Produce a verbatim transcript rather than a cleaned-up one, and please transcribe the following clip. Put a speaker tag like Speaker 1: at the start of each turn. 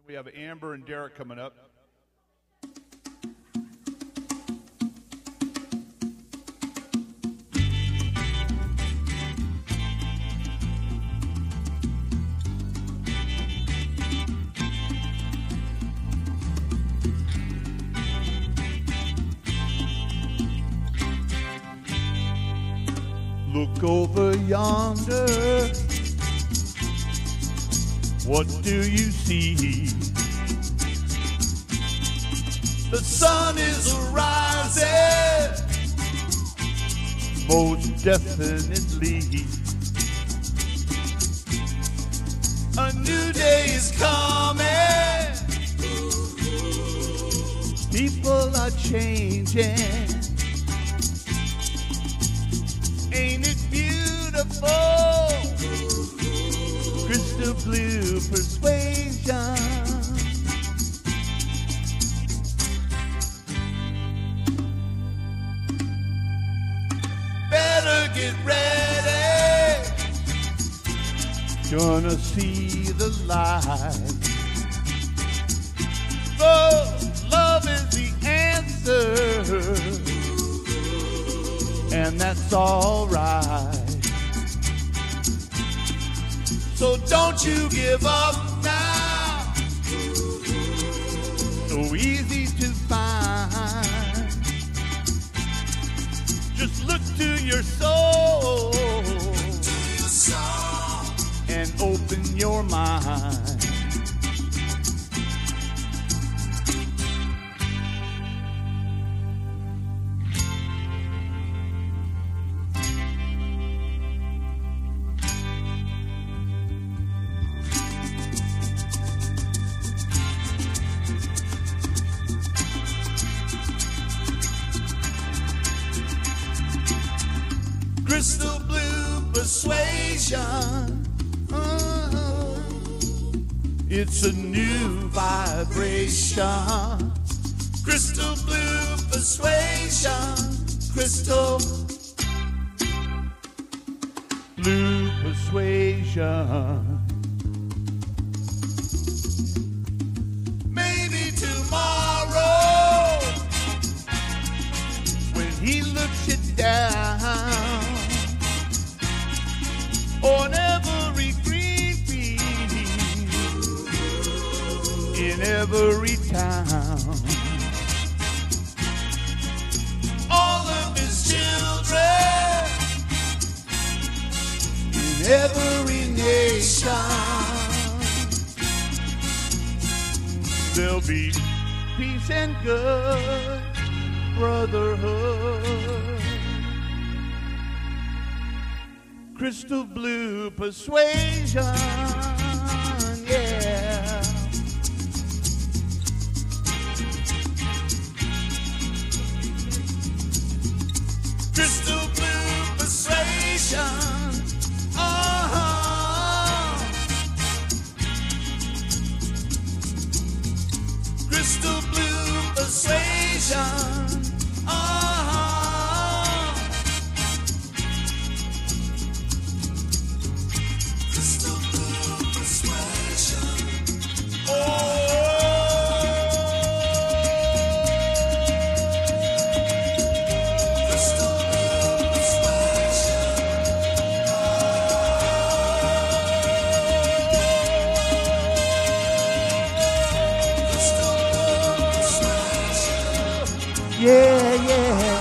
Speaker 1: We have Amber and Derek coming up.
Speaker 2: Look over yonder. What do you see?
Speaker 3: The sun is rising.
Speaker 2: Most definitely.
Speaker 3: A new day is coming.
Speaker 2: People are changing.
Speaker 3: Ain't it beautiful?
Speaker 2: Crystal blue persuasion.
Speaker 3: Better get ready.
Speaker 2: Gonna see the light.
Speaker 3: Love, love is the answer.
Speaker 2: And that's all right.
Speaker 3: So don't you give up now.
Speaker 2: So easy to find.
Speaker 3: Just look to your soul.
Speaker 2: To your soul. And open your mind.
Speaker 3: Crystal blue persuasion. Uh-huh.
Speaker 2: It's a new vibration.
Speaker 3: Crystal blue persuasion. Crystal
Speaker 2: blue persuasion.
Speaker 3: Maybe tomorrow,
Speaker 2: when he looks it down,
Speaker 3: on every green field,
Speaker 2: in every town,
Speaker 3: all of his children,
Speaker 2: in every nation, there'll be peace and good brotherhood. Crystal blue persuasion, yeah.
Speaker 3: Crystal blue persuasion, uh-huh. Crystal blue persuasion, uh-huh. Crystal blue persuasion, oh.
Speaker 2: Yeah, yeah.